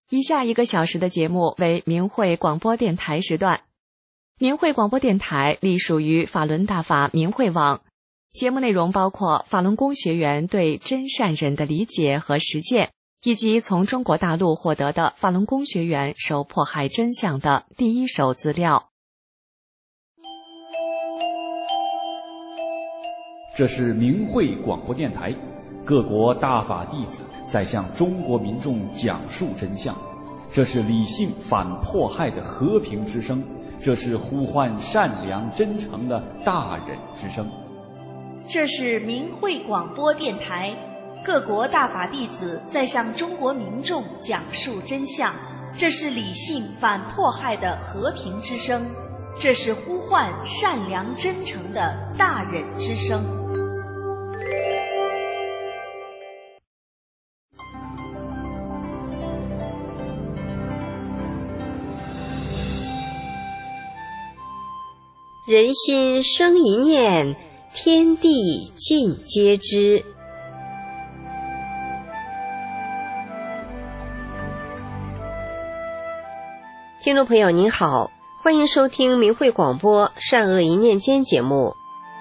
以下1个小时的节目为明慧广播电台时段。明慧广播电台隶属于法轮大法明慧网，节目内容包括法轮功学员对真善忍的理解和实践，以及从中国大陆获得的法轮功学员受迫害真相的第一手资料。 这是明慧广播电台，各国大法弟子在向中国民众讲述真相，这是理性反迫害的和平之声，这是呼唤善良真诚的大忍之声。 这是明慧广播电台，各国大法弟子在向中国民众讲述真相，这是理性反迫害的和平之声，这是呼唤善良真诚的大忍之声。 人心生一念，天地尽皆知。听众朋友您好，欢迎收听明慧广播善恶一念间节目。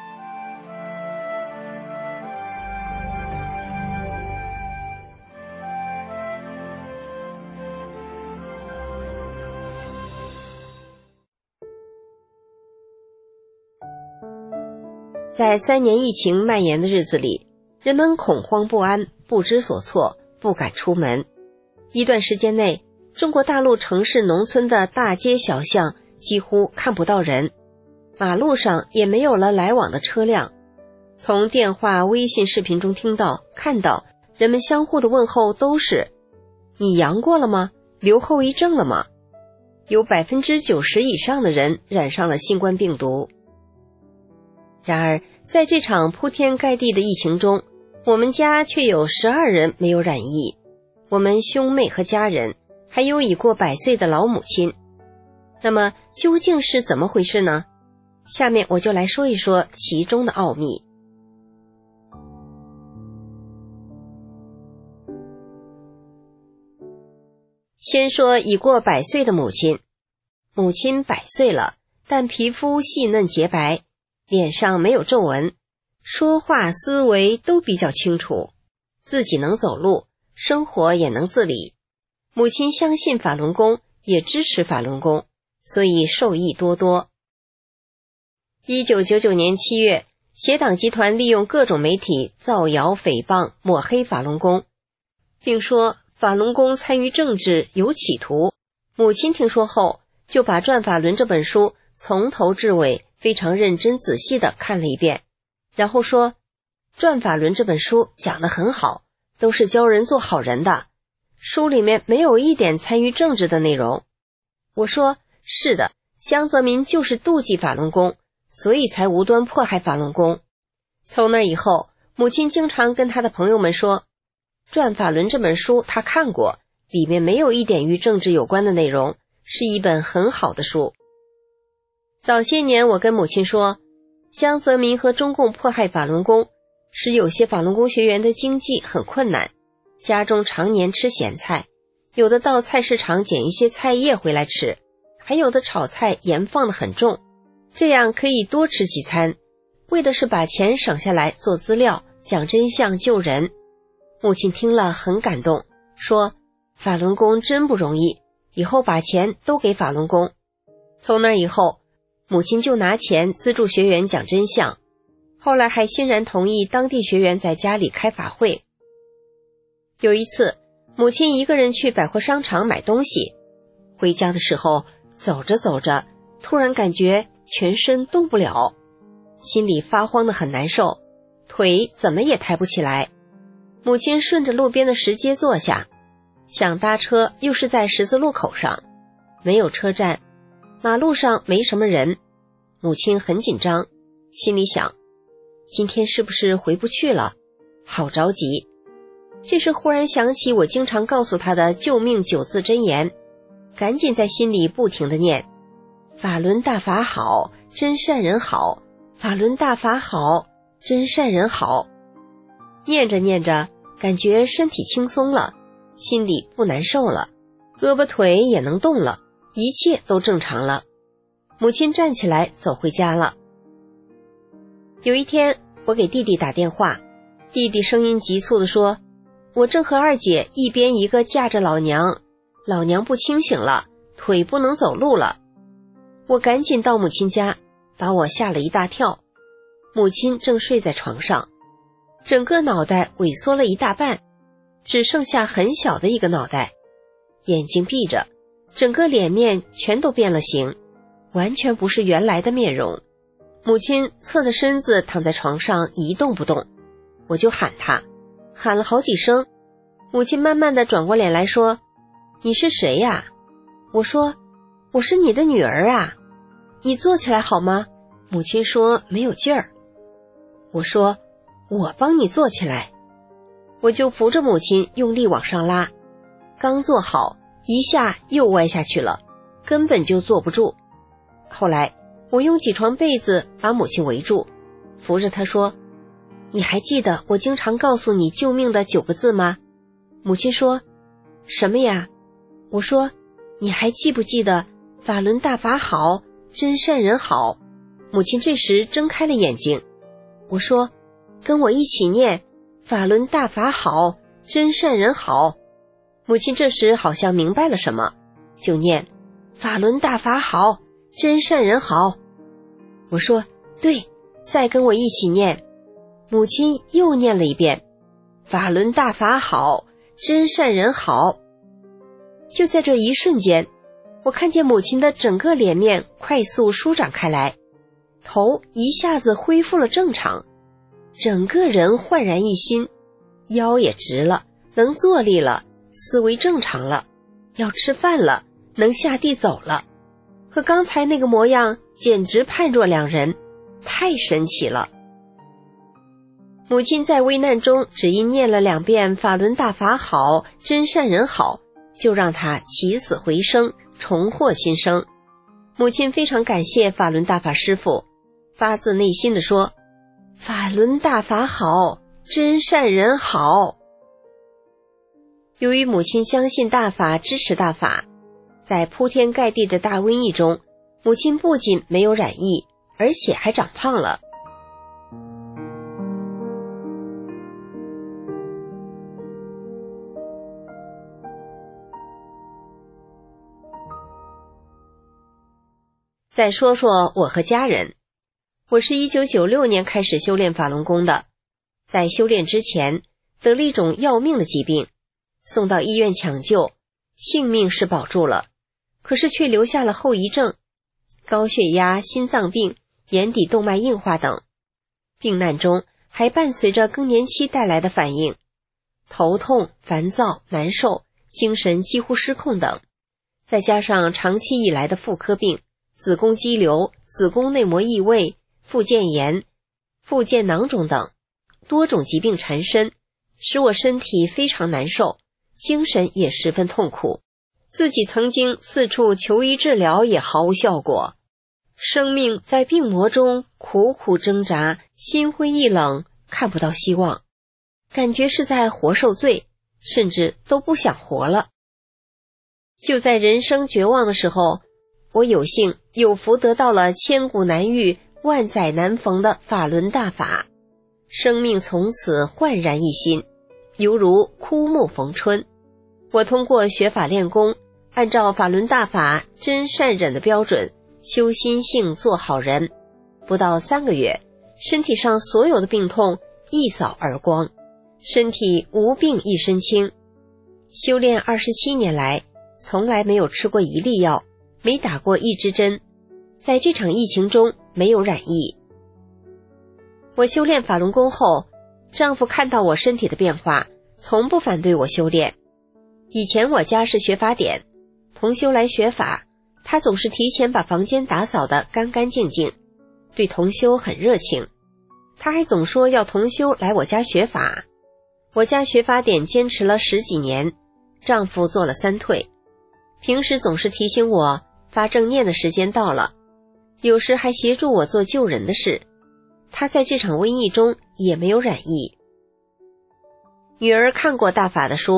在3年疫情蔓延的日子里，人们恐慌不安，不知所措，不敢出门。一段时间内，中国大陆城市农村的大街小巷几乎看不到人，马路上也没有了来往的车辆。从电话、微信视频中听到、看到，人们相互的问候都是：你阳过了吗？留后遗症了吗？有 90% 以上的人染上了新冠病毒。然而，在这场铺天盖地的疫情中，我们家却有12人没有染疫。我们兄妹和家人，还有已过100岁的老母亲。那么，究竟是怎么回事呢？下面我就来说一说其中的奥秘。先说已过100岁的母亲。母亲100岁了，但皮肤细嫩洁白，脸上没有皱纹，说话思维都比较清楚，自己能走路，生活也能自理。母亲相信法轮功，也支持法轮功，所以受益多多。1999年7月，邪党集团利用各种媒体造谣诽谤，抹黑法轮功，并说法轮功参与政治，有企图。母亲听说后，就把《转法轮》这本书从头至尾非常认真仔细地看了一遍，然后说：转法轮这本书讲得很好，都是教人做好人的，书里面没有一点参与政治的内容。我说：是的，江泽民就是妒忌法轮功，所以才无端迫害法轮功。从那以后，母亲经常跟他的朋友们说，转法轮这本书他看过，里面没有一点与政治有关的内容，是一本很好的书。早些年我跟母亲说，江泽民和中共迫害法轮功，使有些法轮功学员的经济很困难，家中常年吃咸菜，有的到菜市场捡一些菜叶回来吃，还有的炒菜盐放得很重，这样可以多吃几餐，为的是把钱省下来做资料，讲真相救人。母亲听了很感动，说法轮功真不容易，以后把钱都给法轮功。从那以后，母亲就拿钱资助学员讲真相，后来还欣然同意当地学员在家里开法会。有一次，母亲一个人去百货商场买东西，回家的时候走着走着，突然感觉全身动不了，心里发慌得很难受，腿怎么也抬不起来。母亲顺着路边的石阶坐下，想搭车，又是在十字路口上，没有车站，马路上没什么人，母亲很紧张，心里想，今天是不是回不去了？好着急。这时忽然想起我经常告诉她的救命9字真言，赶紧在心里不停地念：法轮大法好，真善人好，法轮大法好，真善人好。念着念着，感觉身体轻松了，心里不难受了， 胳膊腿也能动了，一切都正常了。母亲站起来走回家了。有一天，我给弟弟打电话，弟弟声音急促地说，我正和二姐一边一个架着老娘，老娘不清醒了，腿不能走路了。我赶紧到母亲家，把我吓了一大跳。母亲正睡在床上，整个脑袋萎缩了一大半，只剩下很小的一个脑袋，眼睛闭着，整个脸面全都变了形，完全不是原来的面容。母亲侧着身子躺在床上一动不动，我就喊她，喊了好几声。母亲慢慢地转过脸来说，你是谁呀？我说，我是你的女儿啊，你坐起来好吗？母亲说没有劲儿。我说，我帮你坐起来。我就扶着母亲用力往上拉，刚坐好，一下又歪下去了，根本就坐不住。后来我用几床被子把母亲围住，扶着她说，你还记得我经常告诉你救命的9个字吗？母亲说，什么呀？我说，你还记不记得法轮大法好，真善人好？母亲这时睁开了眼睛。我说，跟我一起念，法轮大法好，真善人好。母亲这时好像明白了什么，就念，法轮大法好，真善人好。我说，对，再跟我一起念。母亲又念了一遍，法轮大法好，真善人好。就在这一瞬间，我看见母亲的整个脸面快速舒展开来，头一下子恢复了正常，整个人焕然一新，腰也直了，能坐立了，思维正常了，要吃饭了，能下地走了，和刚才那个模样简直判若两人，太神奇了。母亲在危难中只因念了2遍法轮大法好，真善人好，就让她起死回生，重获新生。母亲非常感谢法轮大法师父，发自内心地说，法轮大法好，真善人好。由于母亲相信大法，支持大法，在铺天盖地的大瘟疫中，母亲不仅没有染疫，而且还长胖了。再说说我和家人，我是1996年开始修炼法轮功的，在修炼之前得了一种要命的疾病，送到医院抢救，性命是保住了，可是却留下了后遗症，高血压、心脏病、眼底动脉硬化等。病难中还伴随着更年期带来的反应，头痛、烦躁、难受、精神几乎失控等，再加上长期以来的妇科病、子宫肌瘤、子宫内膜异位、附件炎、附件囊肿等多种疾病缠身，使我身体非常难受，精神也十分痛苦，自己曾经四处求医治疗也毫无效果，生命在病魔中苦苦挣扎，心灰意冷，看不到希望，感觉是在活受罪，甚至都不想活了。就在人生绝望的时候，我有幸有福得到了千古难遇、万载难逢的法轮大法，生命从此焕然一新，犹如枯木逢春。我通过学法练功，按照法轮大法真善忍的标准修心性做好人，不到3个月，身体上所有的病痛一扫而光，身体无病一身轻。修炼27年来，从来没有吃过一粒药，没打过一支针，在这场疫情中没有染疫。我修炼法轮功后，丈夫看到我身体的变化，从不反对我修炼。以前我家是学法点，同修来学法，他总是提前把房间打扫得干干净净，对同修很热情。他还总说要同修来我家学法。我家学法点坚持了10几年，丈夫做了3退，平时总是提醒我发正念的时间到了，有时还协助我做救人的事。他在这场瘟疫中也没有染疫。女儿看过大法的书，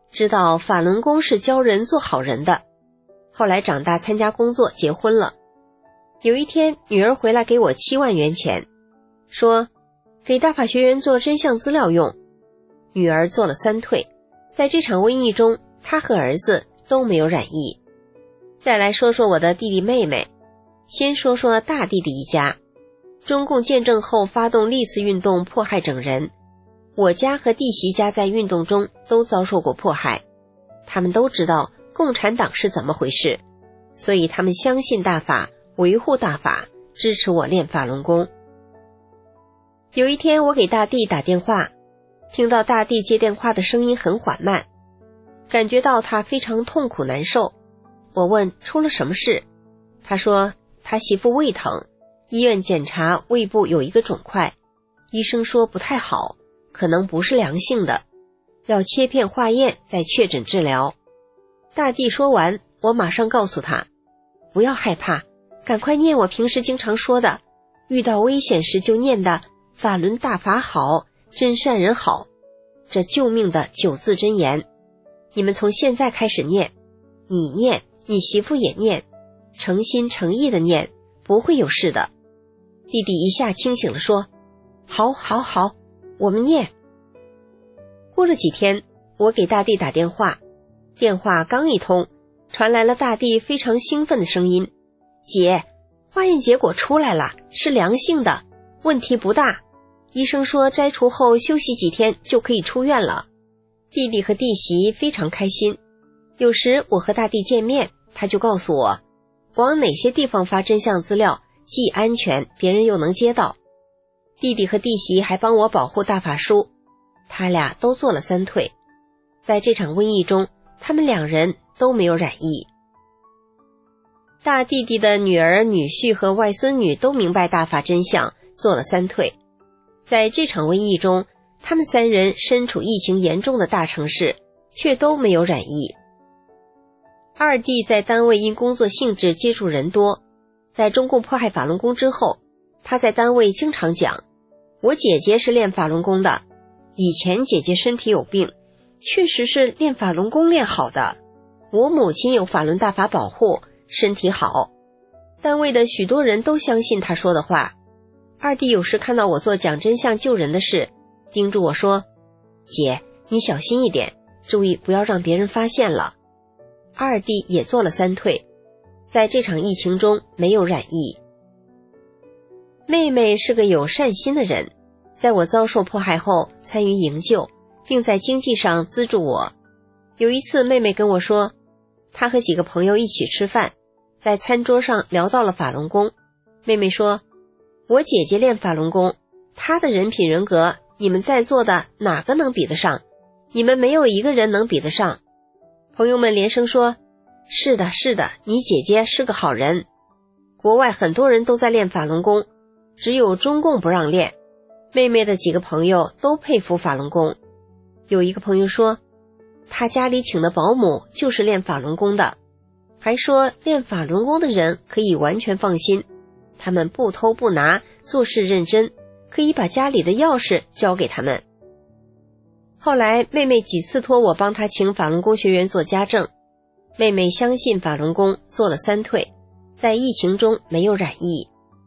知道法轮功是教人做好人的。后来长大参加工作，结婚了。有一天，女儿回来给我7万元钱，说给大法学员做真相资料用。女儿做了3退，在这场瘟疫中，她和儿子都没有染疫。再来说说我的弟弟妹妹，先说说大弟弟一家。中共建政后发动历次运动迫害整人，我家和弟媳家在运动中都遭受过迫害，他们都知道共产党是怎么回事，所以他们相信大法，维护大法，支持我练法轮功。有一天我给大弟打电话，听到大弟接电话的声音很缓慢，感觉到他非常痛苦难受。我问出了什么事，他说他媳妇胃疼，医院检查胃部有一个肿块，医生说不太好，可能不是良性的，要切片化验再确诊治疗。大弟说完，我马上告诉他，不要害怕，赶快念我平时经常说的，遇到危险时就念的法轮大法好，真善人好，这救命的9字真言。你们从现在开始念，你念，你媳妇也念，诚心诚意的念，不会有事的。弟弟一下清醒了，说好好好，我们念。过了几天，我给大弟打电话，电话刚一通，传来了大弟非常兴奋的声音，姐，化验结果出来了，是良性的，问题不大，医生说摘除后休息几天就可以出院了。弟弟和弟媳非常开心，有时我和大弟见面，他就告诉我往哪些地方发真相资料既安全，别人又能接到。弟弟和弟媳还帮我保护大法书，他俩都做了3退。在这场瘟疫中，他们2人都没有染疫。大弟弟的女儿、女婿和外孙女都明白大法真相，做了3退。在这场瘟疫中，他们3人身处疫情严重的大城市，却都没有染疫。二弟在单位因工作性质接触人多，在中共迫害法轮功之后，他在单位经常讲，我姐姐是练法轮功的，以前姐姐身体有病，确实是练法轮功练好的，我母亲有法轮大法保护，身体好。单位的许多人都相信他说的话。二弟有时看到我做讲真相救人的事，叮嘱我说，姐，你小心一点，注意不要让别人发现了。二弟也做了3退，在这场疫情中没有染疫。妹妹是个有善心的人，在我遭受迫害后参与营救，并在经济上资助我。有一次妹妹跟我说，她和几个朋友一起吃饭，在餐桌上聊到了法轮功。妹妹说，我姐姐练法轮功，她的人品人格，你们在座的哪个能比得上？你们没有一个人能比得上。朋友们连声说，是的，是的，你姐姐是个好人。国外很多人都在练法轮功，只有中共不让练。妹妹的几个朋友都佩服法轮功。有一个朋友说，他家里请的保姆就是练法轮功的，还说练法轮功的人可以完全放心，他们不偷不拿，做事认真，可以把家里的钥匙交给他们。后来妹妹几次托我帮她请法轮功学员做家政，妹妹相信法轮功，做了3退，在疫情中没有染疫。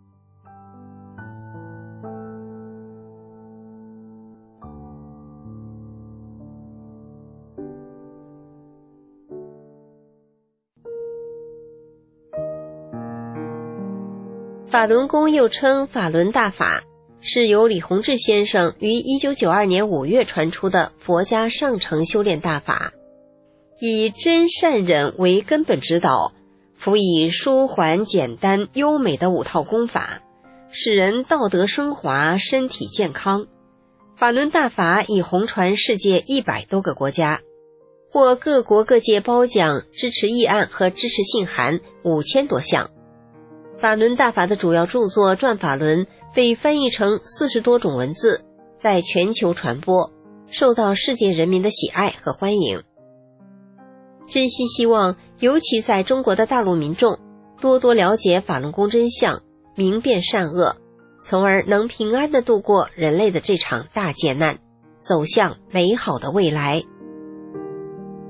法轮功又称法轮大法，是由李洪志先生于1992年5月传出的佛家上乘修炼大法，以真善忍为根本指导，辅以舒缓简单优美的5套功法，使人道德升华，身体健康。法轮大法已红传世界100多个国家，获各国各界褒奖、支持议案和支持信函5000多项。法轮大法的主要著作《转法轮》被翻译成40多种文字，在全球传播，受到世界人民的喜爱和欢迎。真心希望尤其在中国的大陆民众多多了解法轮功真相，明辨善恶，从而能平安地度过人类的这场大劫难，走向美好的未来。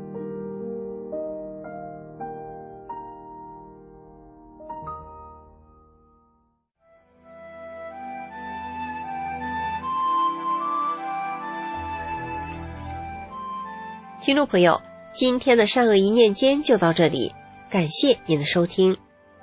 听众朋友，今天的善恶一念间就到这里，感谢您的收听。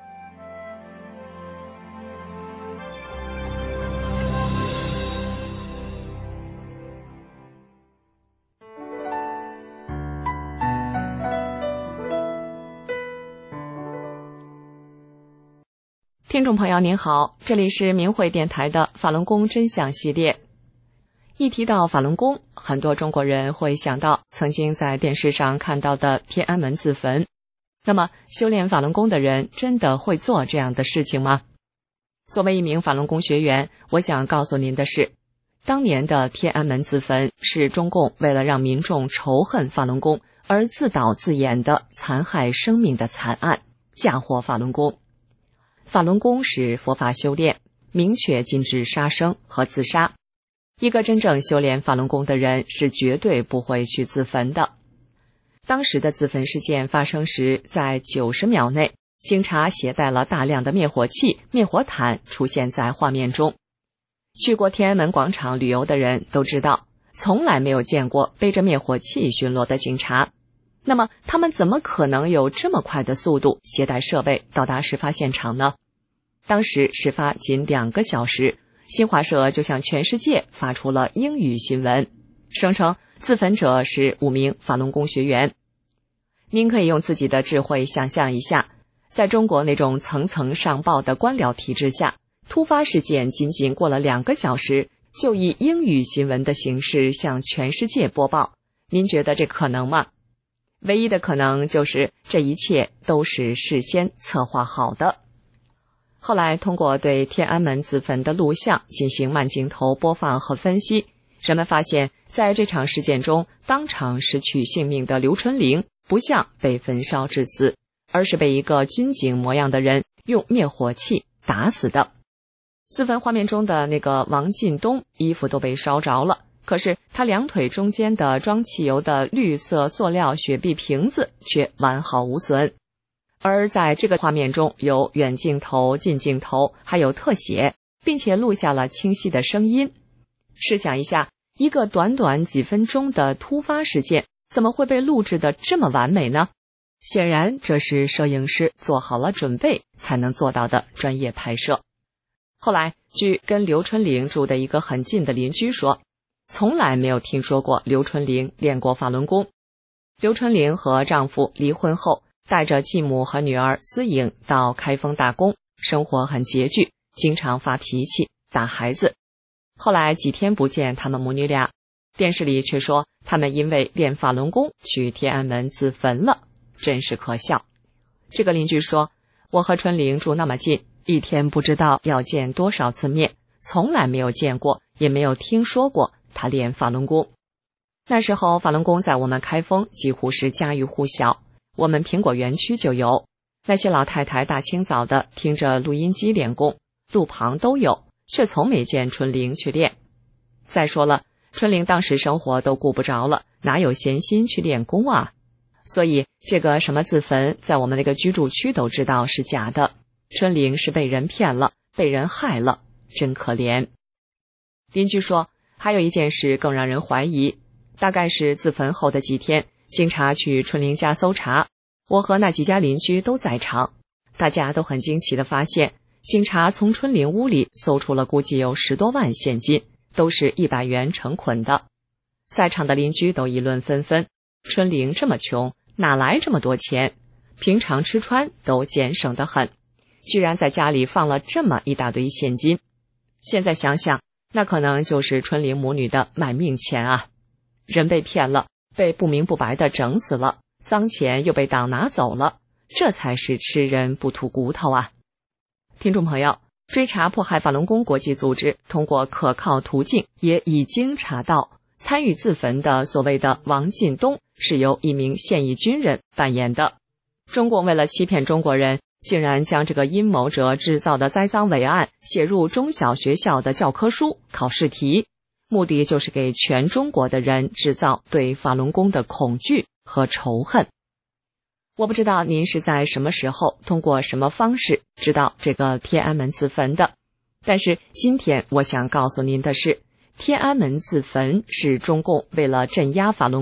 听众朋友您好，这里是明慧电台的法轮功真相系列。一提到法轮功，很多中国人会想到曾经在电视上看到的天安门自焚。那么修炼法轮功的人真的会做这样的事情吗？作为一名法轮功学员，我想告诉您的是，当年的天安门自焚是中共为了让民众仇恨法轮功而自导自演的残害生命的惨案，嫁祸法轮功。法轮功是佛法修炼，明确禁止杀生和自杀。一个真正修炼法轮功的人是绝对不会去自焚的。当时的自焚事件发生时，在90秒内，警察携带了大量的灭火器、灭火毯出现在画面中。去过天安门广场旅游的人都知道，从来没有见过背着灭火器巡逻的警察。那么他们怎么可能有这么快的速度携带设备到达事发现场呢？当时事发仅2个小时，新华社就向全世界发出了英语新闻，声称自焚者是5名法轮功学员。您可以用自己的智慧想象一下，在中国那种层层上报的官僚体制下，突发事件仅仅过了2个小时，就以英语新闻的形式向全世界播报，您觉得这可能吗？唯一的可能就是这一切都是事先策划好的。后来通过对天安门自焚的录像进行慢镜头播放和分析，人们发现在这场事件中当场失去性命的刘春玲不像被焚烧致死，而是被一个军警模样的人用灭火器打死的。自焚画面中的那个王进东衣服都被烧着了，可是他2腿中间的装汽油的绿色塑料雪碧瓶子却完好无损。而在这个画面中有远镜头、近镜头，还有特写，并且录下了清晰的声音。试想一下，一个短短几分钟的突发事件，怎么会被录制得这么完美呢？显然这是摄影师做好了准备才能做到的专业拍摄。后来据跟刘春玲住的一个很近的邻居说，从来没有听说过刘春玲练过法轮功。刘春玲和丈夫离婚后，带着继母和女儿思颖到开封打工，生活很拮据，经常发脾气打孩子。后来几天不见他们母女俩，电视里却说他们因为练法轮功去天安门自焚了，真是可笑。这个邻居说，我和春玲住那么近，一天不知道要见多少次面，从来没有见过，也没有听说过他练法轮功。那时候法轮功在我们开封几乎是家喻户晓，我们苹果园区就有，那些老太太大清早的听着录音机练功，路旁都有，却从没见春玲去练。再说了，春玲当时生活都顾不着了，哪有闲心去练功啊？所以这个什么自焚，在我们那个居住区都知道是假的。春玲是被人骗了，被人害了，真可怜。邻居说，还有一件事更让人怀疑，大概是自焚后的几天，警察去春玲家搜查，我和那几家邻居都在场，大家都很惊奇地发现，警察从春玲屋里搜出了估计有10多万现金，都是100元成捆的。在场的邻居都议论纷纷，春玲这么穷，哪来这么多钱？平常吃穿都俭省得很，居然在家里放了这么一大堆现金。现在想想，那可能就是春玲母女的买命钱啊！人被骗了，被不明不白的整死了，脏钱又被党拿走了，这才是吃人不吐骨头啊！听众朋友，追查迫害法轮功国际组织通过可靠途径也已经查到，参与自焚的所谓的王进东是由一名现役军人扮演的。中共为了欺骗中国人，竟然将这个阴谋者制造的栽赃伪案写入中小学校的教科书、考试题，目的就是给全中国的人制造对法轮功的恐惧和仇恨。我不知道您是在什么时候通过什么方式知道这个天安门自焚的，但是今天我想告诉您的是，天安门自焚是中共为了镇压法轮功，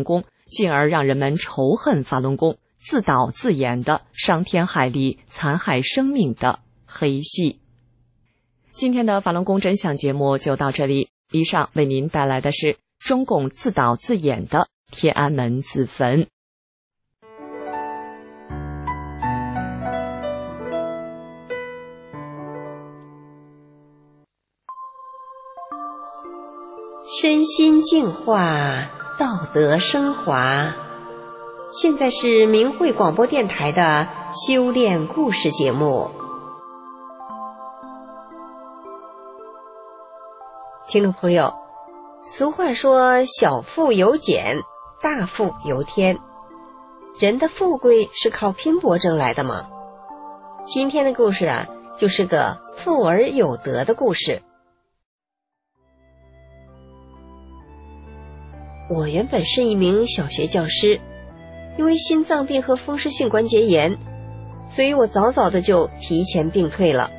进而让人们仇恨法轮功，自导自演的伤天害理、残害生命的黑戏。今天的法轮功真相节目就到这里，以上为您带来的是中共自导自演的天安门自焚。 身心净化，道德升华。现在是明慧广播电台的修炼故事节目。听众朋友，俗话说小富由俭，大富由天。人的富贵是靠拼搏挣来的吗？今天的故事啊，就是个富而有德的故事。我原本是一名小学教师，因为心脏病和风湿性关节炎，所以我早早的就提前病退了。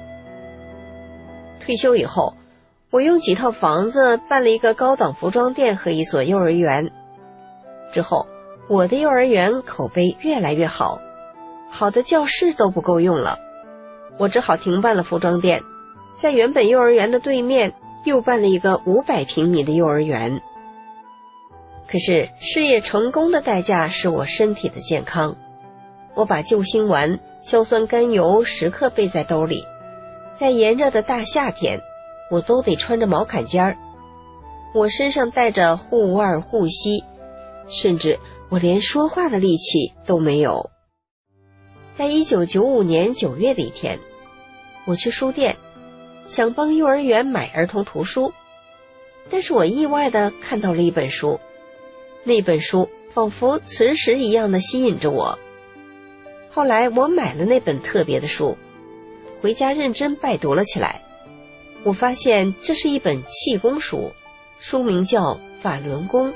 退休以后，我用几套房子办了一个高档服装店和一所幼儿园。之后，我的幼儿园口碑越来越好，好的教室都不够用了，我只好停办了服装店，在原本幼儿园的对面又办了一个500平米的幼儿园。可是事业成功的代价是我身体的健康，我把救心丸、硝酸甘油时刻备在兜里，在炎热的大夏天，我都得穿着毛坎肩儿，我身上带着护腕护膝，甚至我连说话的力气都没有。在1995年9月的一天，我去书店，想帮幼儿园买儿童图书，但是我意外地看到了一本书，那本书仿佛磁石一样的吸引着我。后来我买了那本特别的书，回家认真拜读了起来。我发现这是一本气功书，书名叫《法轮功》。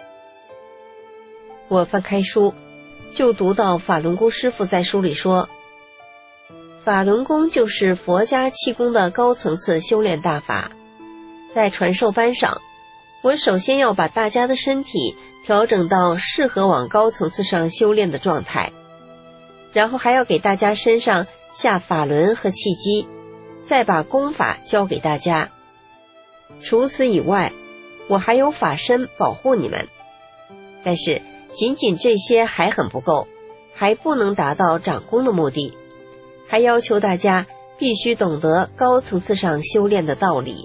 我翻开书，就读到法轮功师父在书里说，法轮功就是佛家气功的高层次修炼大法。在传授班上，我首先要把大家的身体调整到适合往高层次上修炼的状态，然后还要给大家身上下法轮和气机，再把功法教给大家。除此以外，我还有法身保护你们。但是仅仅这些还很不够，还不能达到长功的目的，还要求大家必须懂得高层次上修炼的道理。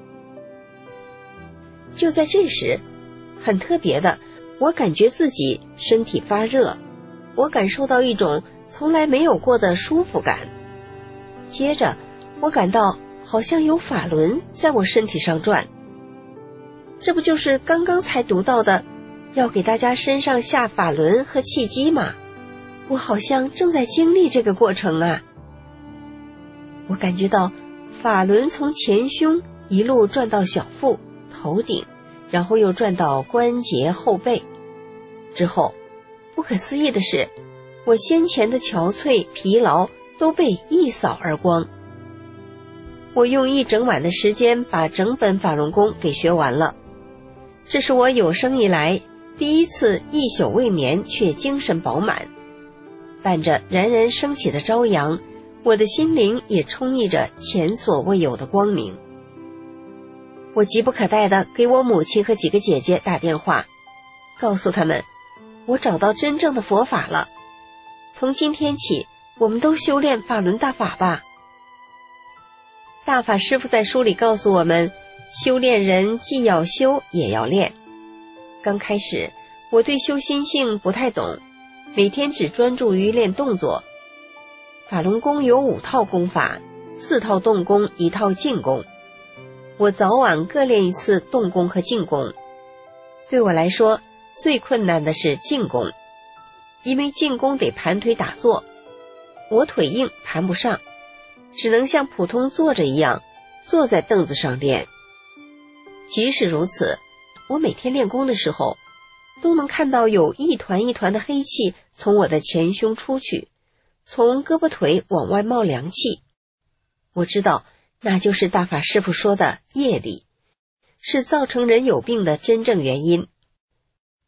就在这时，很特别的，我感觉自己身体发热，我感受到一种从来没有过的舒服感。接着，我感到好像有法轮在我身体上转。这不就是刚刚才读到的，要给大家身上下法轮和气机吗？我好像正在经历这个过程啊。我感觉到法轮从前胸一路转到小腹、头顶，然后又转到关节、后背。之后，不可思议的是，我先前的憔悴、疲劳都被一扫而光。我用1整晚的时间把整本法轮功给学完了，这是我有生以来第一次一宿未眠却精神饱满。伴着冉冉升起的朝阳，我的心灵也充溢着前所未有的光明。我急不可待地给我母亲和几个姐姐打电话，告诉他们我找到真正的佛法了，从今天起我们都修炼法轮大法吧。大法师父在书里告诉我们，修炼人既要修也要练。刚开始我对修心性不太懂，每天只专注于练动作。法轮功有5套功法，4套动功，1套静功。我早晚各练一次动功和静功。对我来说，最困难的是静功，因为静功得盘腿打坐，我腿硬盘不上，只能像普通坐着一样坐在凳子上练。即使如此，我每天练功的时候都能看到有一团一团的黑气从我的前胸出去，从胳膊腿往外冒凉气。我知道那就是大法师父说的业力，是造成人有病的真正原因。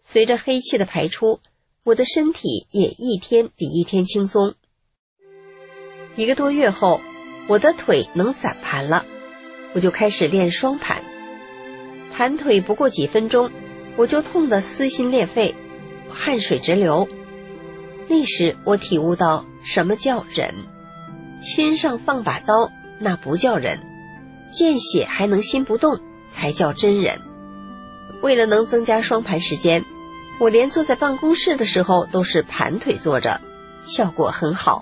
随着黑气的排出，我的身体也一天比一天轻松。1个多月后，我的腿能散盘了，我就开始练双盘。盘腿不过几分钟，我就痛得撕心裂肺，汗水直流。那时我体悟到什么叫忍，心上放把刀，那不叫忍，见血还能心不动，才叫真忍。为了能增加双盘时间，我连坐在办公室的时候都是盘腿坐着，效果很好。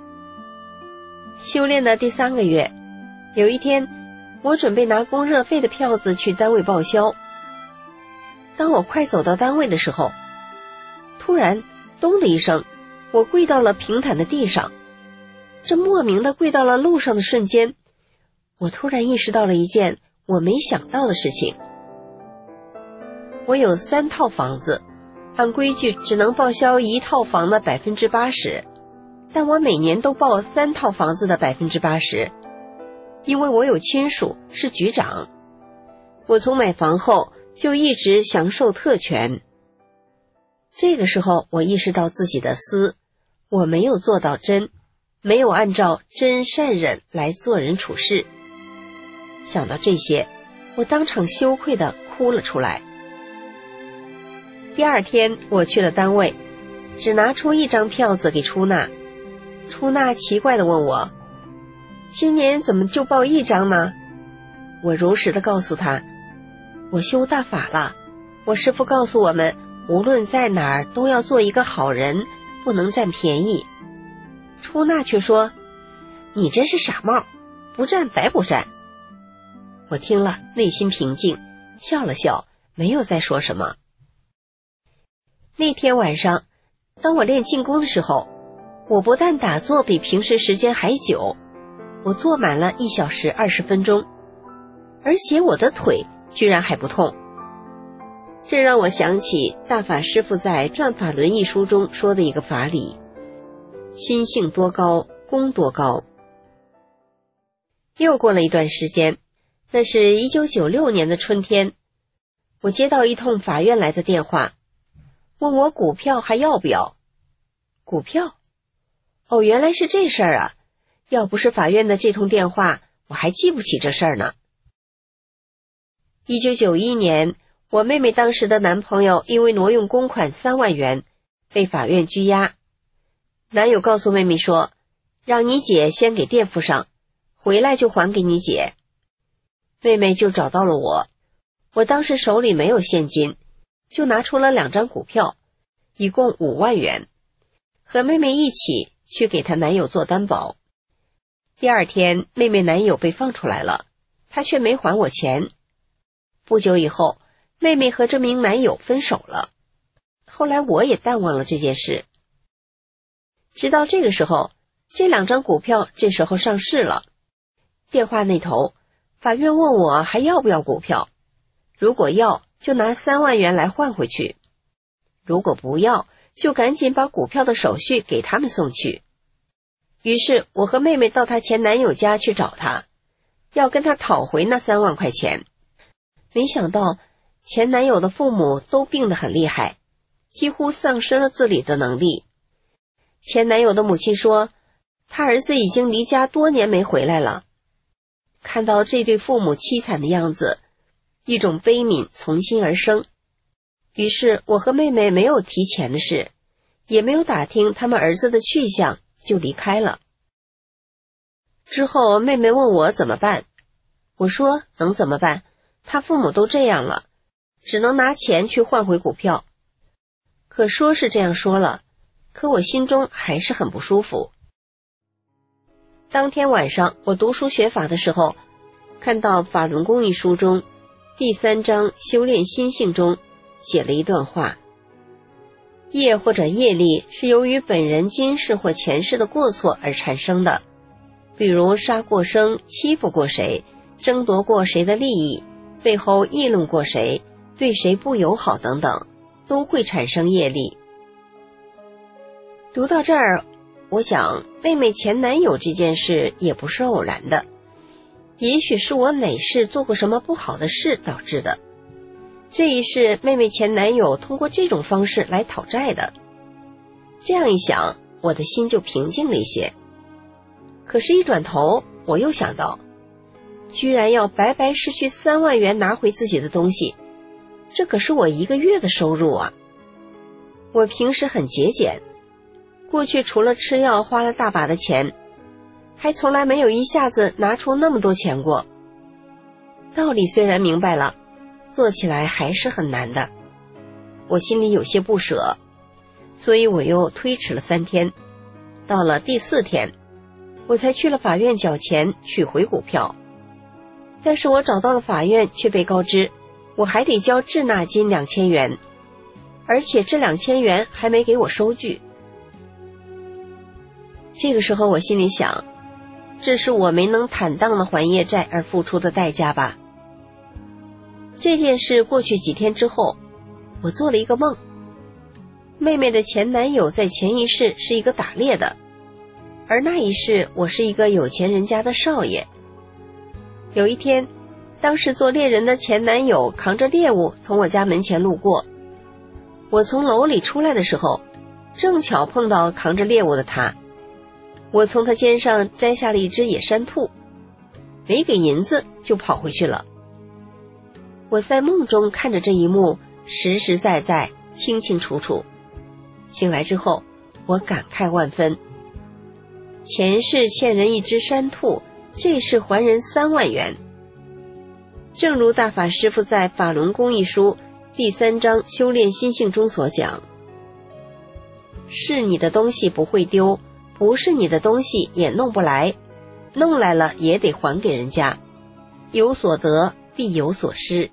修炼的第3个月，有一天，我准备拿供热费的票子去单位报销。当我快走到单位的时候，突然咚的一声，我跪到了平坦的地上。这莫名的跪到了路上的瞬间，我突然意识到了一件我没想到的事情。我有3套房子，按规矩只能报销1套房的 80%， 但我每年都报3套房子的 80%， 因为我有亲属是局长。我从买房后就一直享受特权。这个时候我意识到自己的私，我没有做到真，没有按照真善忍来做人处事。想到这些，我当场羞愧地哭了出来。第2天我去了单位，只拿出1张票子给出纳。出纳奇怪地问我，今年怎么就报1张呢？我如实地告诉他，我修大法了，我师父告诉我们，无论在哪儿都要做一个好人，不能占便宜。出纳却说，你真是傻帽，不占白不占。我听了内心平静，笑了笑，没有再说什么。那天晚上，当我练静功的时候，我不但打坐比平时时间还久，我坐满了1小时20分钟，而且我的腿居然还不痛。这让我想起大法师父在《转法轮》一书中说的一个法理，心性多高，功多高。又过了一段时间，那是1996年的春天，我接到一通法院来的电话，问我股票还要不要。股票？哦，原来是这事儿啊！要不是法院的这通电话，我还记不起这事儿呢。1991年，我妹妹当时的男朋友因为挪用公款3万元，被法院拘押。男友告诉妹妹说，让你姐先给垫付上，回来就还给你姐。妹妹就找到了我，我当时手里没有现金，就拿出了2张股票，一共5万元，和妹妹一起去给她男友做担保。第2天，妹妹男友被放出来了，他却没还我钱。不久以后，妹妹和这名男友分手了。后来我也淡忘了这件事。直到这个时候，这2张股票这时候上市了。电话那头，法院问我还要不要股票，如果要，就拿3万元来换回去；如果不要，就赶紧把股票的手续给他们送去。于是我和妹妹到她前男友家去找他，要跟他讨回那3万块钱。没想到前男友的父母都病得很厉害，几乎丧失了自理的能力。前男友的母亲说，他儿子已经离家多年没回来了。看到这对父母凄惨的样子，一种悲悯从心而生。于是我和妹妹没有提钱的事，也没有打听他们儿子的去向，就离开了。之后妹妹问我怎么办，我说能怎么办，他父母都这样了，只能拿钱去换回股票。可说是这样说了，可我心中还是很不舒服。当天晚上我读书学法的时候，看到《法轮功》一书中第3章修炼心性中写了一段话，业或者业力是由于本人今世或前世的过错而产生的，比如杀过生、欺负过谁、争夺过谁的利益、背后议论过谁、对谁不友好等等，都会产生业力。读到这儿，我想妹妹前男友这件事也不是偶然的，也许是我哪世做过什么不好的事导致的。 这一世妹妹前男友通过这种方式来讨债的。这样一想，我的心就平静了一些。可是一转头，我又想到，居然要白白失去3万元拿回自己的东西，这可是我1个月的收入啊！我平时很节俭，过去除了吃药花了大把的钱，还从来没有一下子拿出那么多钱过。道理虽然明白了，做起来还是很难的。我心里有些不舍，所以我又推迟了3天。到了第4天，我才去了法院缴钱取回股票。但是我找到了法院，却被告知我还得交滞纳金2000元，而且这2000元还没给我收据。这个时候我心里想，这是我没能坦荡的还业债而付出的代价吧。这件事过去几天之后，我做了一个梦。妹妹的前男友在前一世是一个打猎的，而那一世我是一个有钱人家的少爷。有一天，当时做猎人的前男友扛着猎物从我家门前路过，我从楼里出来的时候，正巧碰到扛着猎物的他。我从他肩上摘下了一只野山兔，没给银子就跑回去了。我在梦中看着这一幕，实实在在，清清楚楚。醒来之后，我感慨万分。前世欠人一只山兔，这世还人3万元。正如大法师父在《法轮功》一书第3章修炼心性中所讲，是你的东西不会丢，不是你的东西也弄不来，弄来了也得还给人家，有所得必有所失。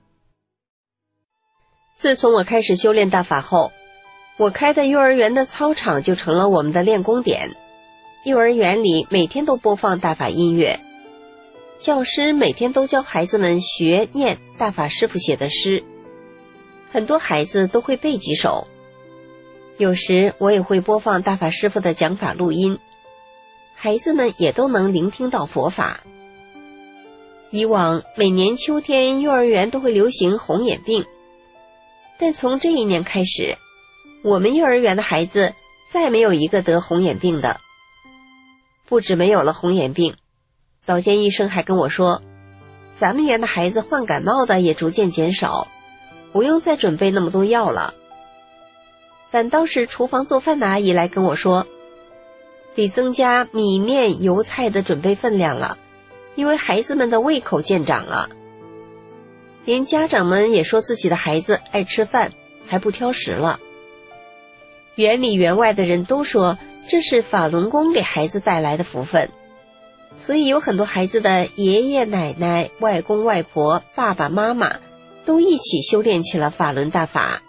自从我开始修炼大法后，我开的幼儿园的操场就成了我们的练功点。幼儿园里每天都播放大法音乐，教师每天都教孩子们学念大法师父写的诗，很多孩子都会背几首。有时我也会播放大法师父的讲法录音，孩子们也都能聆听到佛法。以往每年秋天幼儿园都会流行红眼病，但从这一年开始，我们幼儿园的孩子再没有一个得红眼病的。不止没有了红眼病，保健医生还跟我说，咱们园的孩子患感冒的也逐渐减少，不用再准备那么多药了。反倒是厨房做饭的阿姨来跟我说，得增加米面油菜的准备分量了，因为孩子们的胃口见长了。连家长们也说自己的孩子爱吃饭，还不挑食了。园里园外的人都说，这是法轮功给孩子带来的福分，所以有很多孩子的爷爷奶奶、外公外婆、爸爸妈妈都一起修炼起了法轮大法。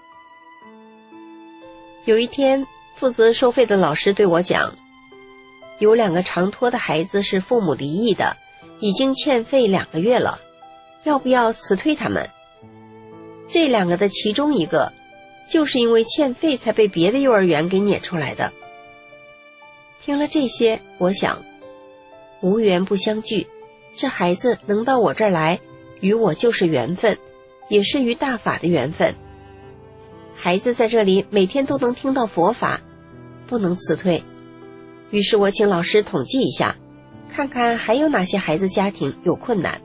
有一天，负责收费的老师对我讲，有2个常托的孩子是父母离异的，已经欠费2个月了，要不要辞退他们？这2个的其中一个，就是因为欠费才被别的幼儿园给撵出来的。听了这些，我想，无缘不相聚，这孩子能到我这儿来，与我就是缘分，也是与大法的缘分。孩子在这里每天都能听到佛法，不能辞退。于是我请老师统计一下，看看还有哪些孩子家庭有困难。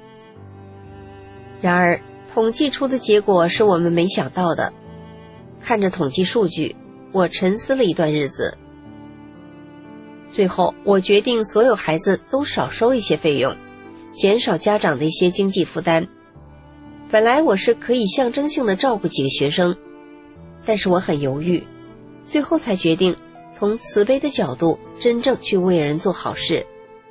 然而统计出的结果是我们没想到的。看着统计数据，我沉思了一段日子。最后我决定所有孩子都少收一些费用，减少家长的一些经济负担。本来我是可以象征性的照顾几个学生，但是我很犹豫，最后才决定从慈悲的角度真正去为人做好事。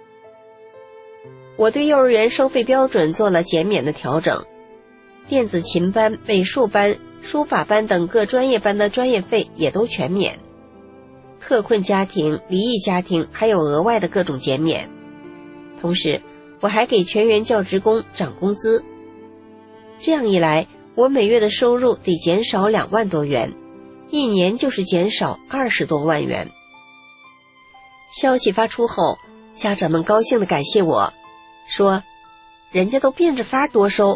我对幼儿园收费标准做了减免的调整，电子琴班、美术班、书法班等各专业班的专业费也都全免，特困家庭、离异家庭还有额外的各种减免。同时我还给全员教职工涨工资。这样一来，我每月的收入得减少2万多元，一年就是减少20多万元。消息发出后，家长们高兴地感谢我，说人家都变着法多收，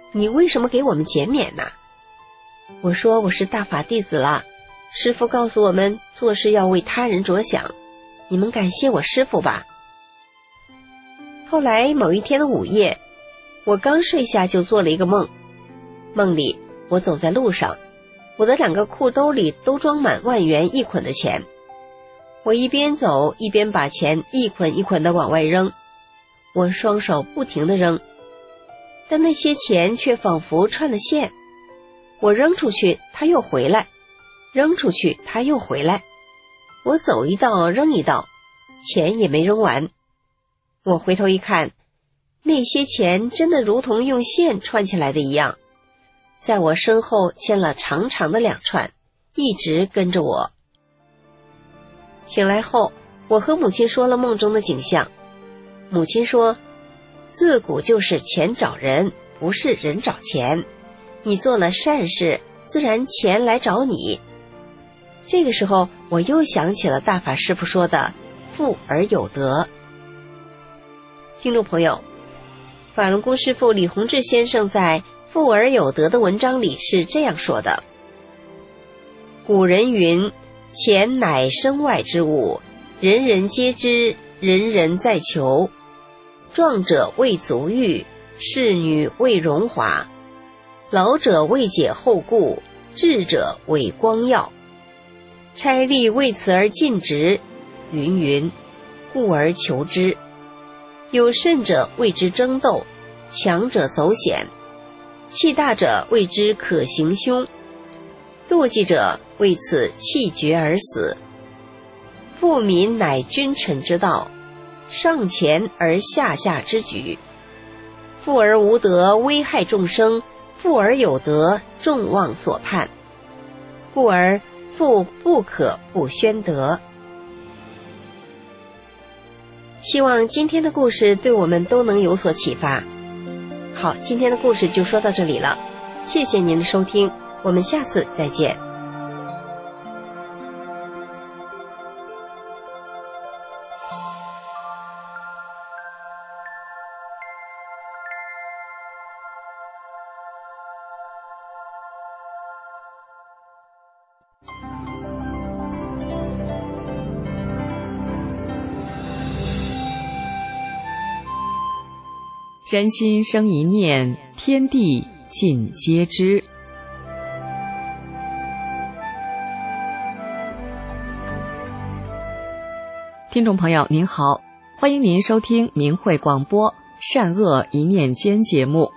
你为什么给我们减免呢？我说我是大法弟子了，师父告诉我们做事要为他人着想，你们感谢我师父吧。后来某一天的午夜，我刚睡下就做了一个梦，梦里我走在路上，我的2个裤兜里都装满万元一捆的钱，我一边走一边把钱一捆一捆地往外扔，我双手不停地扔，但那些钱却仿佛串了线，我扔出去它又回来，扔出去它又回来，我走一道扔一道，钱也没扔完。我回头一看，那些钱真的如同用线串起来的一样，在我身后牵了长长的2串，一直跟着我。醒来后，我和母亲说了梦中的景象。母亲说，自古就是钱找人，不是人找钱，你做了善事，自然钱来找你。这个时候我又想起了大法师父说的富而有德。听众朋友，法轮功师父李洪志先生在富而有德的文章里是这样说的：古人云，钱乃身外之物，人人皆知，人人在求。壮者为足欲，仕女为荣华，老者为解后顾，智者为光耀。差吏为此而尽职，云云，故而求之。有甚者为之争斗，强者走险，气大者为之可行凶，妒忌者为此气绝而死。富民乃君臣之道，上乾而下下之举。富而无德，危害众生；富而有德，众望所盼。故而富不可不宣德。希望今天的故事对我们都能有所启发。好，今天的故事就说到这里了，谢谢您的收听，我们下次再见。 人心生一念，天地尽皆知。听众朋友您好，欢迎您收听明慧广播善恶一念间节目。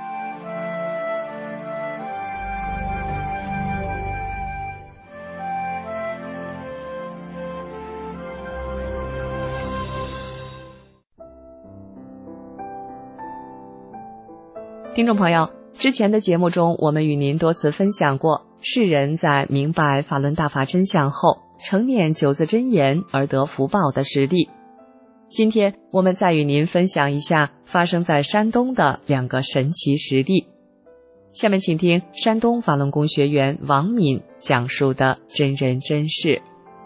听众朋友，之前的节目中，我们与您多次分享过世人在明白法轮大法真相后，承念9字真言而得福报的实例。今天我们再与您分享一下发生在山东的2个神奇实例。下面请听山东法轮功学员王敏讲述的真人真事。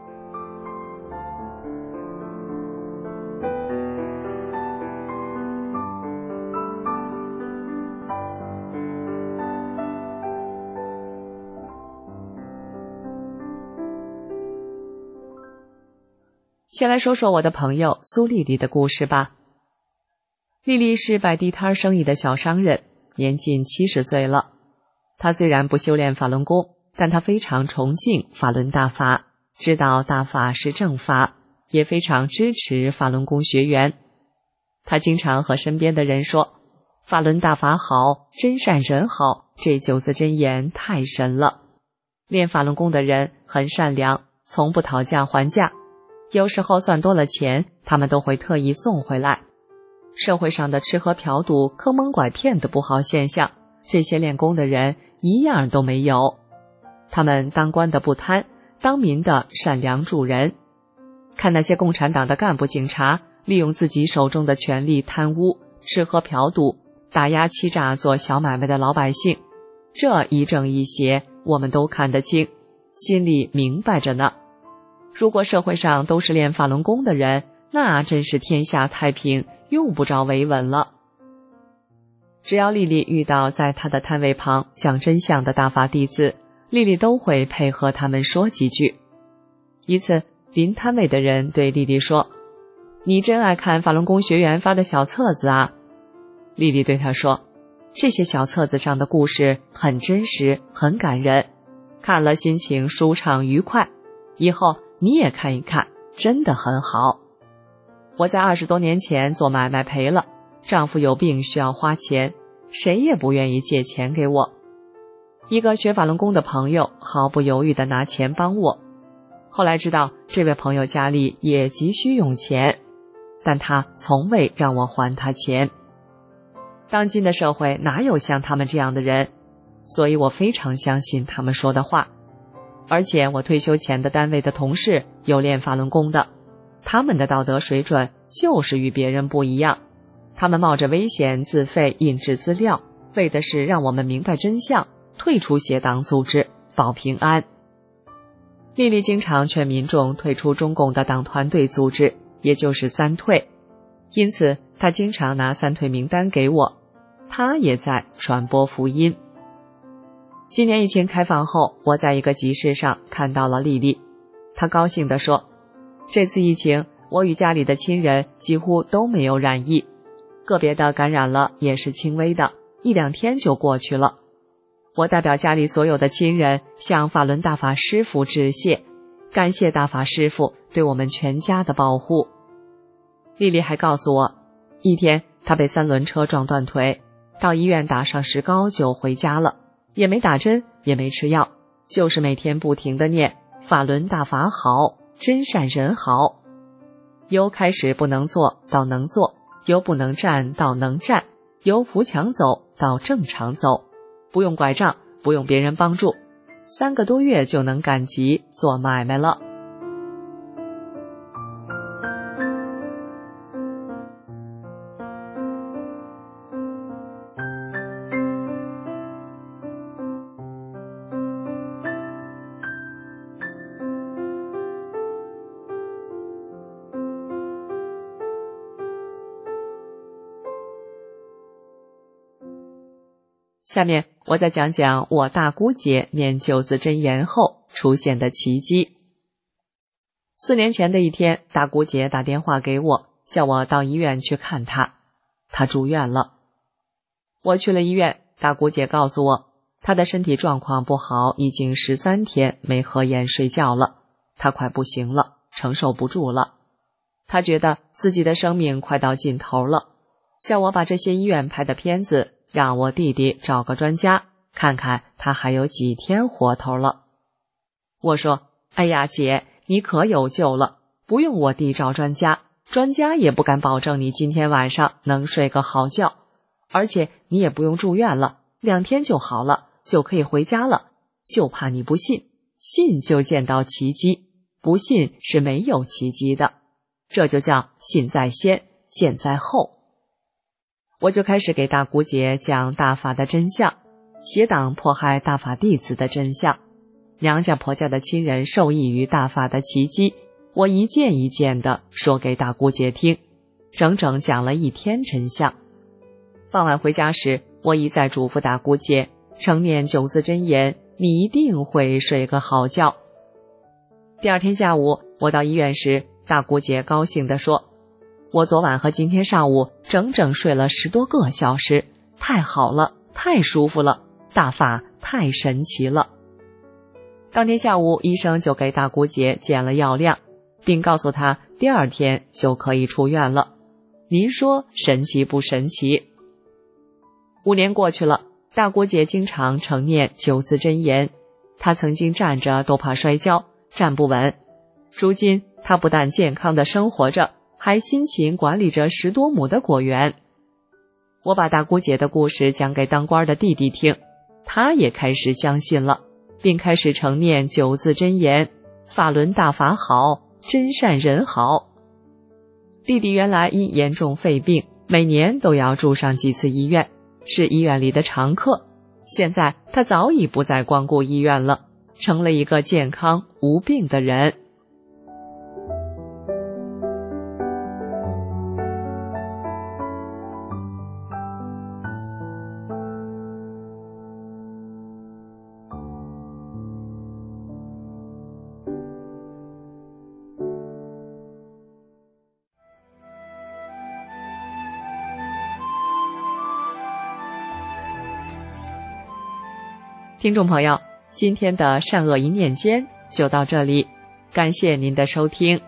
先来说说我的朋友苏丽丽的故事吧。丽丽是摆地摊生意的小商人，年近70岁了。她虽然不修炼法轮功，但她非常崇敬法轮大法，知道大法是正法，也非常支持法轮功学员。她经常和身边的人说，法轮大法好，真善人好，这9字真言太神了。练法轮功的人很善良，从不讨价还价，有时候算多了钱，他们都会特意送回来。社会上的吃喝嫖赌、坑蒙拐骗的不好现象，这些练功的人一样都没有。他们当官的不贪，当民的善良助人。看那些共产党的干部警察利用自己手中的权力贪污、吃喝嫖赌、打压欺诈做小买卖的老百姓，这一正一邪我们都看得清，心里明白着呢。如果社会上都是练法轮功的人，那真是天下太平，用不着维稳了。 只要丽丽遇到在她的摊位旁讲真相的大法弟子，丽丽都会配合他们说几句。一次，临摊位的人对丽丽说：“你真爱看法轮功学员发的小册子啊。”丽丽对他说：“这些小册子上的故事很真实，很感人，看了心情舒畅愉快，以后你也看一看，真的很好。我在20多年前做买卖赔了，丈夫有病需要花钱，谁也不愿意借钱给我。一个学法轮功的朋友毫不犹豫地拿钱帮我。后来知道这位朋友家里也急需用钱，但他从未让我还他钱。当今的社会哪有像他们这样的人？所以我非常相信他们说的话。而且我退休前的单位的同事有练法轮功的，他们的道德水准就是与别人不一样。他们冒着危险自费印制资料，为的是让我们明白真相，退出邪党组织，保平安。丽丽经常劝民众退出中共的党团队组织，也就是三退，因此她经常拿三退名单给我，她也在传播福音。今年疫情开放后，我在一个集市上看到了丽丽，她高兴地说：“这次疫情，我与家里的亲人几乎都没有染疫，个别的感染了也是轻微的，1-2天就过去了。我代表家里所有的亲人向法轮大法师父致谢，感谢大法师父对我们全家的保护。”丽丽还告诉我，一天她被3轮车撞断腿，到医院打上石膏就回家了，也没打针，也没吃药，就是每天不停地念法轮大法好，真善人好。由开始不能坐到能坐，由不能站到能站，由扶墙走到正常走，不用拐杖，不用别人帮助，3个多月就能赶集做买卖了。下面我再讲讲我大姑姐念9字真言后出现的奇迹。4年前的一天，大姑姐打电话给我，叫我到医院去看她，她住院了。我去了医院，大姑姐告诉我，她的身体状况不好，已经13天没合眼睡觉了，她快不行了，承受不住了。她觉得自己的生命快到尽头了，叫我把这些医院拍的片子让我弟弟找个专家看看他还有几天活头了。我说：“哎呀姐，你可有救了，不用我弟找专家，专家也不敢保证你今天晚上能睡个好觉，而且你也不用住院了，2天就好了，就可以回家了，就怕你不信，信就见到奇迹，不信是没有奇迹的，这就叫信在先，见在后。”我就开始给大姑姐讲大法的真相，邪党迫害大法弟子的真相，娘家婆家的亲人受益于大法的奇迹，我一件一件地说给大姑姐听，整整讲了1天真相。傍晚回家时，我一再嘱咐大姑姐，常念9字真言，你一定会睡个好觉。第2天下午，我到医院时，大姑姐高兴地说：“我昨晚和今天上午整整睡了10多个小时，太好了，太舒服了，大法太神奇了。”当天下午，医生就给大姑姐减了药量，并告诉她第2天就可以出院了。您说神奇不神奇？5年过去了，大姑姐经常承念9字真言，她曾经站着都怕摔跤，站不稳，如今她不但健康地生活着，还辛勤管理着10多亩的果园。我把大姑姐的故事讲给当官的弟弟听，他也开始相信了，并开始承念9字真言，法轮大法好，真善人好。弟弟原来因严重肺病，每年都要住上几次医院，是医院里的常客。现在他早已不再光顾医院了，成了一个健康无病的人。 听众朋友，今天的善恶一念间就到这里，感谢您的收听。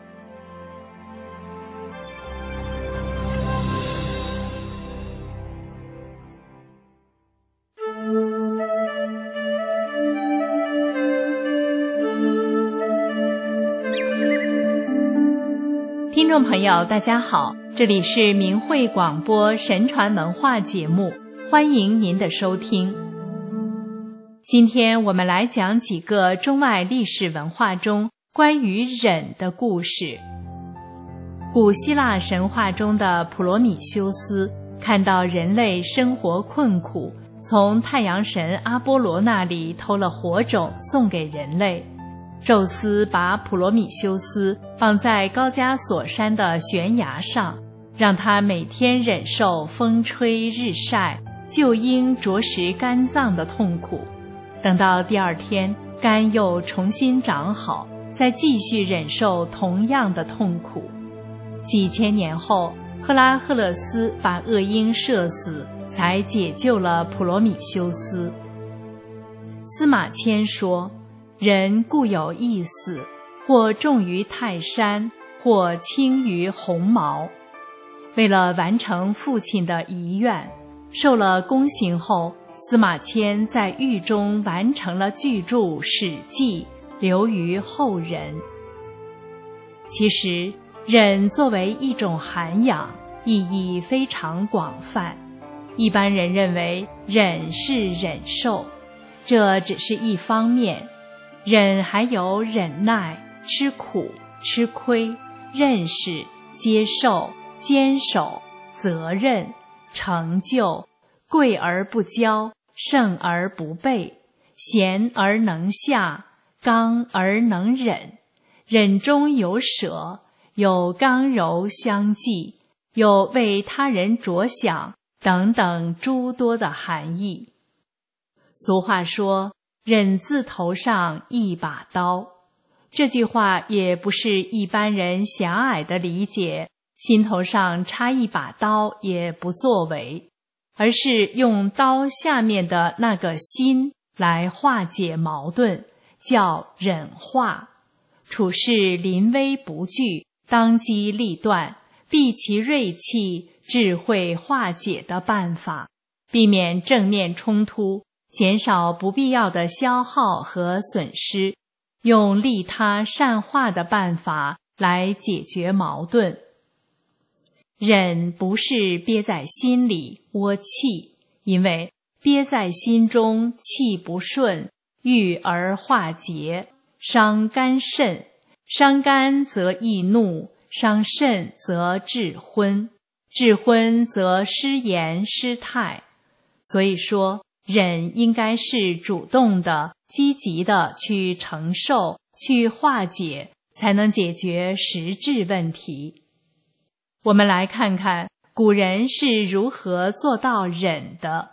听众朋友大家好，这里是明慧广播神传文化节目，欢迎您的收听。今天我们来讲几个中外历史文化中关于忍的故事。古希腊神话中的普罗米修斯看到人类生活困苦，从太阳神阿波罗那里偷了火种送给人类。宙斯把普罗米修斯绑在高加索山的悬崖上，让他每天忍受风吹日晒、就应着实肝脏的痛苦。等到第二天肝又重新长好，再继续忍受同样的痛苦。几千年后，赫拉赫勒斯把恶鹰射死，才解救了普罗米修斯。司马迁说，人固有一死，或重于泰山，或轻于鸿毛。为了完成父亲的遗愿，受了宫刑后，司马迁在狱中完成了巨著《史记》，留于后人。其实，忍作为一种涵养，意义非常广泛。一般人认为忍是忍受，这只是一方面。忍还有忍耐、吃苦、吃亏、认识、接受、坚守、责任、成就、贵而不骄、胜而不悖、贤而能下、刚而能忍，忍中有舍，有刚柔相济，有为他人着想等等诸多的含义。俗话说，忍字头上一把刀，这句话也不是一般人狭隘的理解，心头上插一把刀也不作为，而是用刀下面的那个心来化解矛盾，叫忍化。处事临危不惧，当机立断，避其锐气，智慧化解的办法，避免正面冲突，减少不必要的消耗和损失，用利他善化的办法来解决矛盾。忍不是憋在心里窝气，因为憋在心中气不顺，郁而化结，伤肝肾，伤肝则易怒，伤肾则致昏，致昏则失言失态。所以说，忍应该是主动的、积极的去承受、去化解，才能解决实质问题。我们来看看古人是如何做到忍的。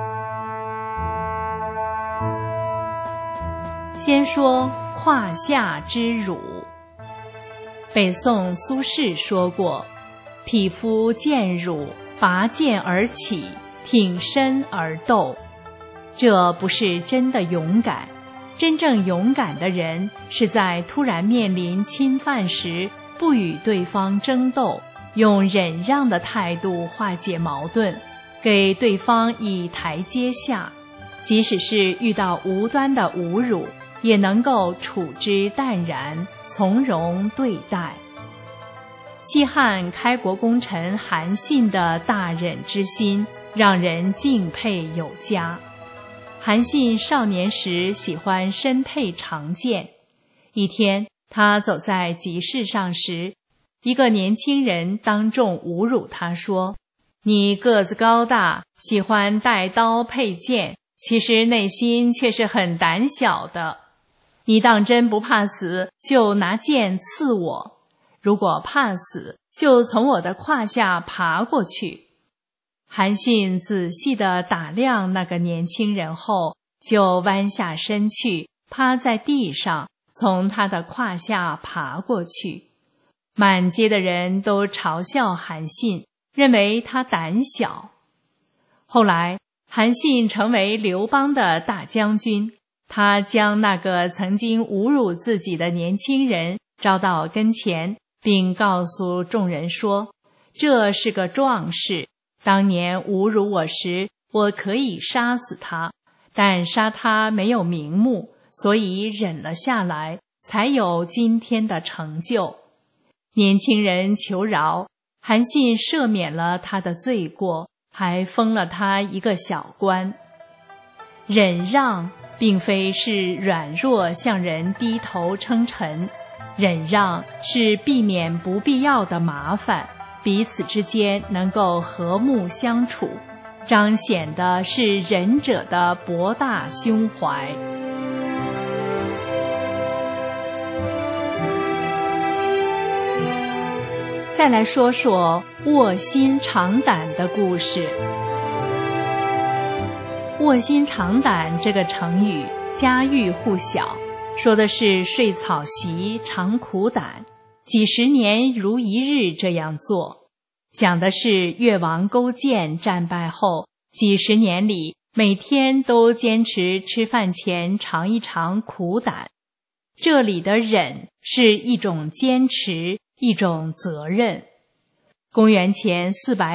先说胯下之辱。北宋苏轼说过，匹夫见辱，拔剑而起，挺身而斗。这不是真的勇敢，真正勇敢的人是在突然面临侵犯时，不与对方争斗，用忍让的态度化解矛盾，给对方以台阶下，即使是遇到无端的侮辱，也能够处之淡然，从容对待。西汉开国功臣韩信的大忍之心，让人敬佩有加。韩信少年时喜欢身佩长剑，一天他走在集市上时，一个年轻人当众侮辱他说，你个子高大，喜欢带刀佩剑，其实内心却是很胆小的。你当真不怕死，就拿剑刺我，如果怕死，就从我的胯下爬过去。韩信仔细地打量那个年轻人后，就弯下身去，趴在地上，从他的胯下爬过去。满街的人都嘲笑韩信，认为他胆小。后来韩信成为刘邦的大将军，他将那个曾经侮辱自己的年轻人招到跟前，并告诉众人说，这是个壮士，当年侮辱我时，我可以杀死他，但杀他没有名目，所以忍了下来，才有今天的成就。年轻人求饶，韩信赦免了他的罪过，还封了他一个小官。忍让并非是软弱向人低头称臣，忍让是避免不必要的麻烦，彼此之间能够和睦相处，彰显的是仁者的博大胸怀。再来说说卧薪尝胆的故事。卧薪尝胆这个成语家喻户晓，说的是睡草席尝苦胆，几十年如一日这样做。讲的是越王勾践战败后，几十年里每天都坚持吃饭前尝一尝苦胆。这里的忍是一种坚持，一种责任。公元前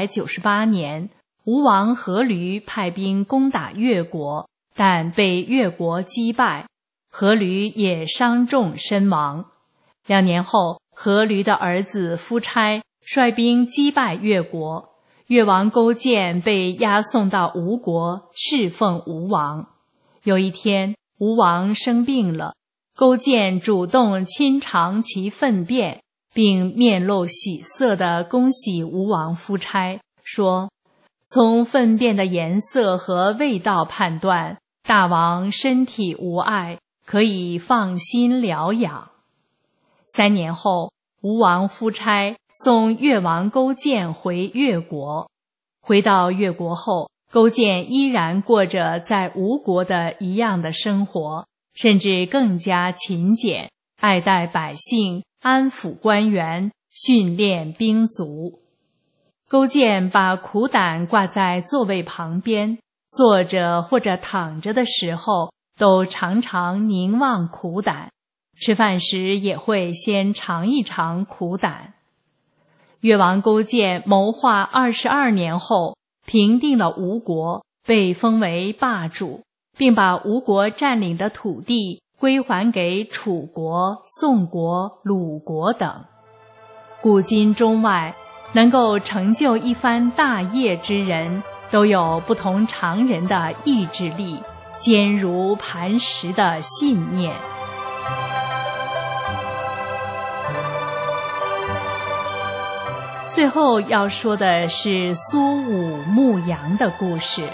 498年，吴王阖闾派兵攻打越国，但被越国击败，阖闾也伤重身亡。2年后，阖闾的儿子夫差率兵击败越国，越王勾践被押送到吴国侍奉吴王。有一天，吴王生病了，勾践主动亲尝其粪便，并面露喜色地恭喜吴王夫差，说：从粪便的颜色和味道判断，大王身体无碍，可以放心疗养。3年后，吴王夫差送越王勾践回越国。回到越国后，勾践依然过着在吴国的一样的生活，甚至更加勤俭，爱戴百姓，安抚官员，训练兵卒。勾践把苦胆挂在座位旁边，坐着或者躺着的时候，都常常凝望苦胆，吃饭时也会先尝一尝苦胆。越王勾践谋划22年后，平定了吴国，被封为霸主，并把吴国占领的土地归还给楚国、宋国、鲁国等。古今中外，能够成就一番大业之人，都有不同常人的意志力，坚如磐石的信念。最后要说的是苏武牧羊的故事。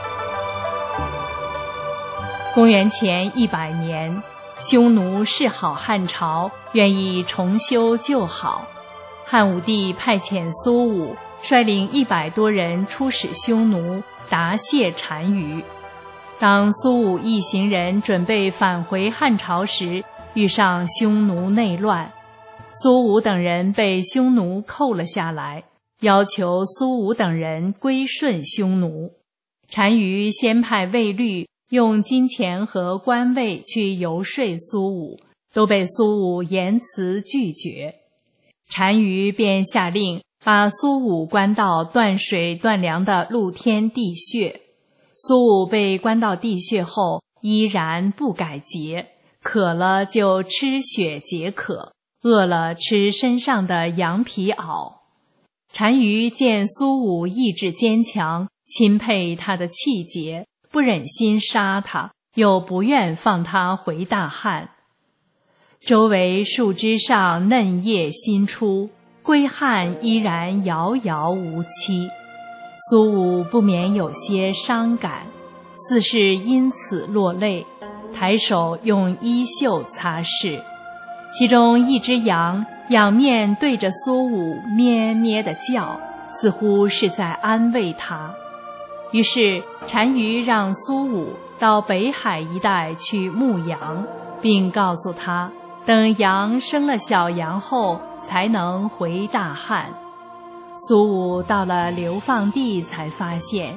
公元前100年，匈奴示好汉朝，愿意重修旧好。汉武帝派遣苏武率领100多人出使匈奴，答谢单于。当苏武一行人准备返回汉朝时，遇上匈奴内乱，苏武等人被匈奴扣了下来，要求苏武等人归顺匈奴。单于先派卫律用金钱和官位去游说苏武，都被苏武严词拒绝。单于便下令把苏武关到断水断粮的露天地穴。苏武被关到地穴后，依然不改节，渴了就吃血解渴，饿了吃身上的羊皮袄。单于见苏武意志坚强，钦佩他的气节，不忍心杀他，又不愿放他回大汉。周围树枝上嫩叶新出，归汉依然遥遥无期。苏武不免有些伤感，似是因此落泪，抬手用衣袖擦拭。其中一只羊仰面对着苏武咩咩地叫，似乎是在安慰他。于是单于让苏武到北海一带去牧羊，并告诉他，等羊生了小羊后才能回大汉。苏武到了流放地才发现，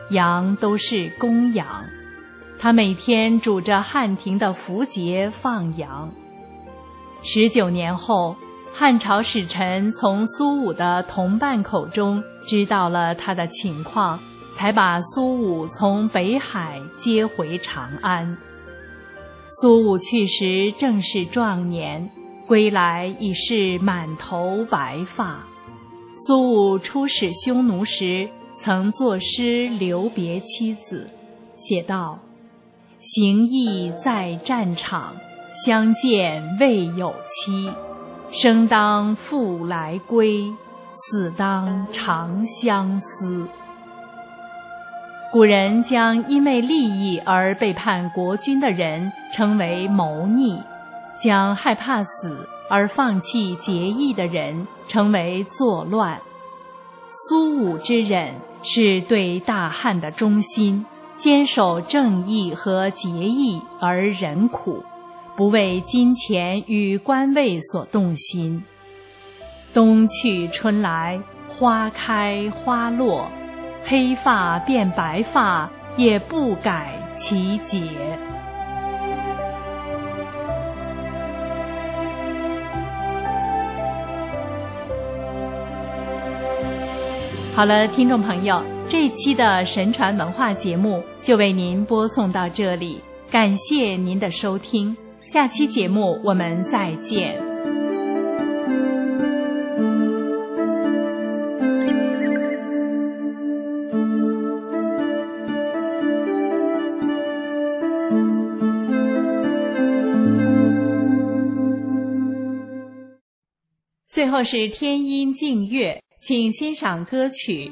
羊都是公羊。他每天拄着汉庭的符节放羊。19年后，汉朝使臣从苏武的同伴口中知道了他的情况，才把苏武从北海接回长安。苏武去时正是壮年，归来已是满头白发。苏武出使匈奴时，曾作诗留别妻子，写道：行役在战场，相见未有期。生当复来归，死当长相思。古人将因为利益而背叛国君的人称为谋逆，将害怕死而放弃节义的人称为作乱。苏武之忍是对大汉的忠心，坚守正义和节义而忍苦，不为金钱与官位所动心。冬去春来，花开花落，黑发变白发，也不改其节。好了，听众朋友，这一期的神传文化节目就为您播送到这里，感谢您的收听，下期节目我们再见。最后是天音静乐，请欣赏歌曲。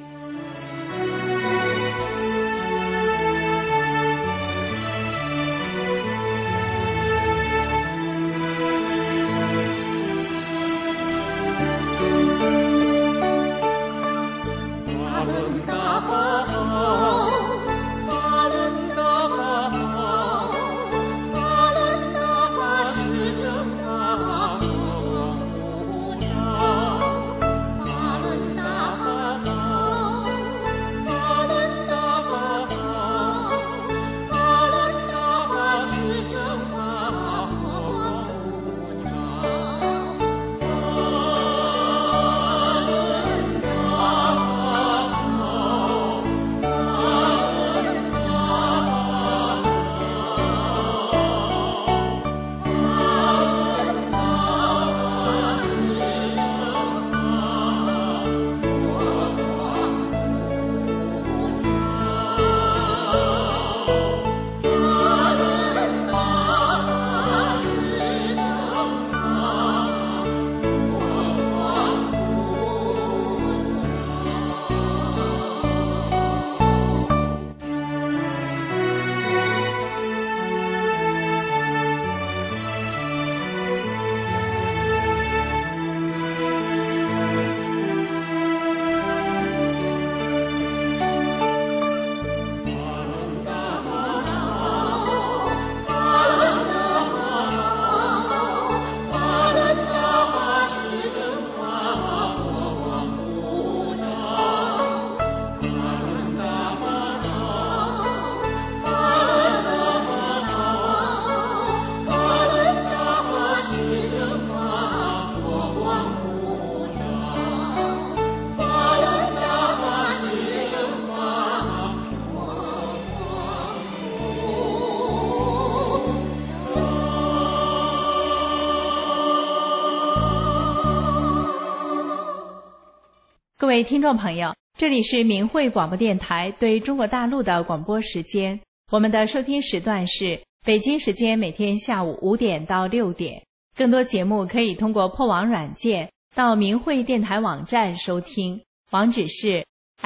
各位听众朋友，这里是明慧广播电台对中国大陆的广播时间，我们的收听时段是北京时间每天下午5点到6点。更多节目可以通过破网软件到明慧电台网站收听，网址是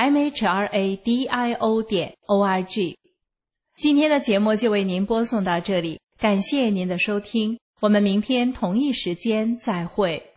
mhradio.org。 今天的节目就为您播送到这里，感谢您的收听，我们明天同一时间再会。